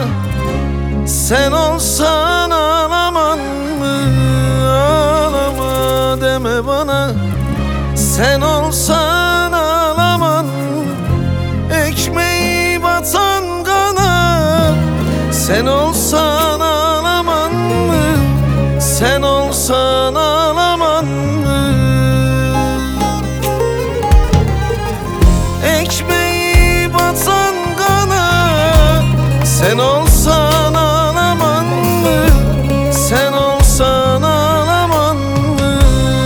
sen olsan ağlaman mı? Ağlama deme bana, sen olsan ağlaman mı? Ekmeği batan kana, sen olsan ağlaman mı? Sen olsan ağlaman mı? Ekmeği batan kana, sen olsan ağlaman mı? Sen olsan ağlaman mı?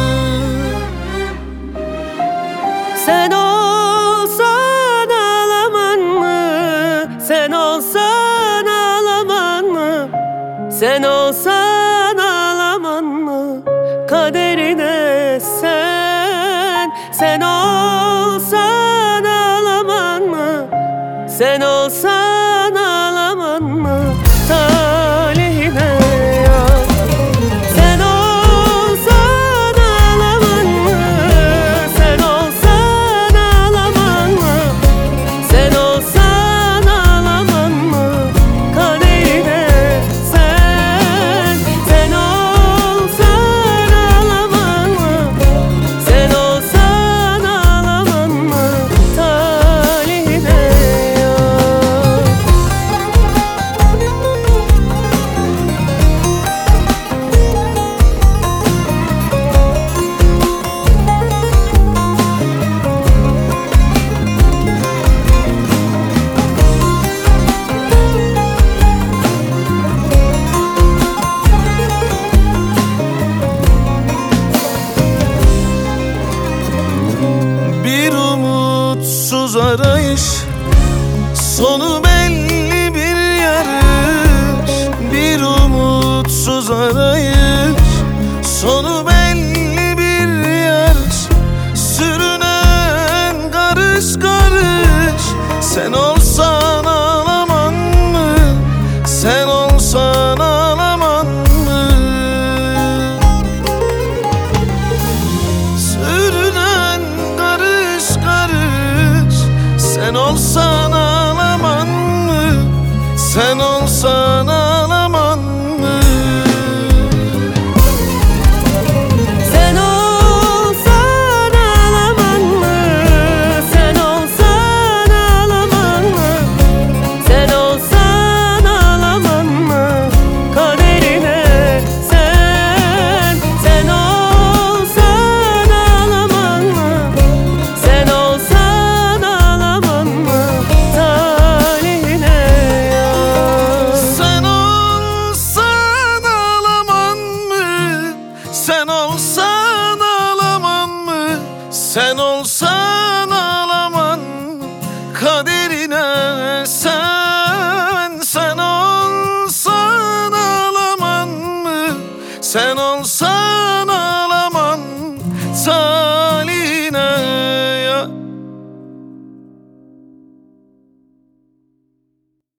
Sen olsan ağlaman mı? Sen olsan ağlaman mı? Sen olsan ağlaman mı? Kaderine sen olsan ağlaman mı? Sen olsan ağlaman mı? Talihine yar. Sen olsan ağlaman mı? Sen olsan ağlaman mı? Sen olsan ağlaman mı? Kaderine sen olsan ağlaman mı? Sen olsan ağlaman mı? Talihine yar. Bir umutsuz arayış, sonu belli bir yarış. Bir umutsuz arayış, sonu belli bir yarış. Sürünen karış karış, sen olsan ağlaman mı? Sen olsan ağlaman mı? Sürünen karış karış, sen olsan ağlaman mı? Sen olsan